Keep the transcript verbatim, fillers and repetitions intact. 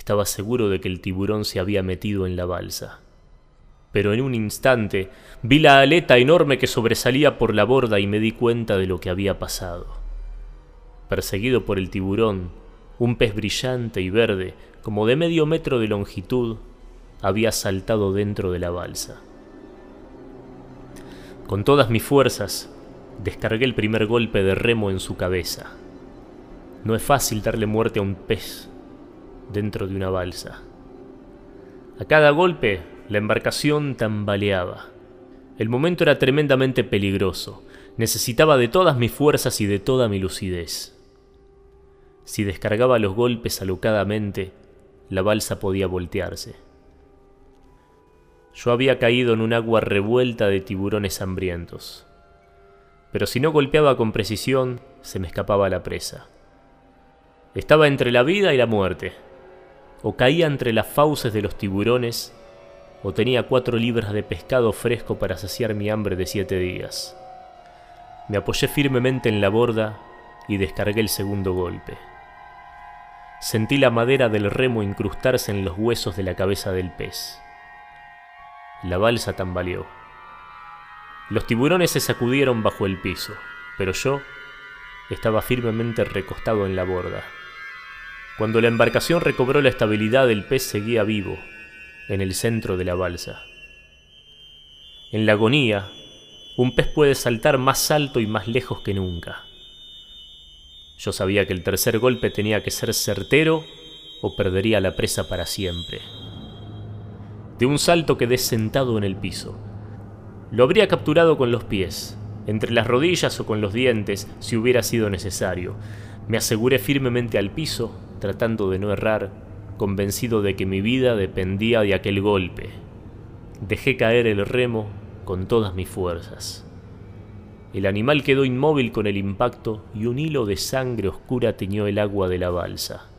Estaba seguro de que el tiburón se había metido en la balsa. Pero en un instante vi la aleta enorme que sobresalía por la borda y me di cuenta de lo que había pasado. Perseguido por el tiburón, un pez brillante y verde, como de medio metro de longitud, había saltado dentro de la balsa. Con todas mis fuerzas, descargué el primer golpe de remo en su cabeza. No es fácil darle muerte a un pez dentro de una balsa. A cada golpe, la embarcación tambaleaba. El momento era tremendamente peligroso. Necesitaba de todas mis fuerzas y de toda mi lucidez. Si descargaba los golpes alocadamente, la balsa podía voltearse. Yo había caído en un agua revuelta de tiburones hambrientos. Pero si no golpeaba con precisión, se me escapaba la presa. Estaba entre la vida y la muerte. O caía entre las fauces de los tiburones, o tenía cuatro libras de pescado fresco para saciar mi hambre de siete días. Me apoyé firmemente en la borda y descargué el segundo golpe. Sentí la madera del remo incrustarse en los huesos de la cabeza del pez. La balsa tambaleó. Los tiburones se sacudieron bajo el piso, pero yo estaba firmemente recostado en la borda. Cuando la embarcación recobró la estabilidad, el pez seguía vivo, en el centro de la balsa. En la agonía, un pez puede saltar más alto y más lejos que nunca. Yo sabía que el tercer golpe tenía que ser certero o perdería la presa para siempre. De un salto quedé sentado en el piso. Lo habría capturado con los pies, entre las rodillas o con los dientes, si hubiera sido necesario. Me aseguré firmemente al piso, tratando de no errar, convencido de que mi vida dependía de aquel golpe. Dejé caer el remo con todas mis fuerzas. El animal quedó inmóvil con el impacto y un hilo de sangre oscura tiñó el agua de la balsa.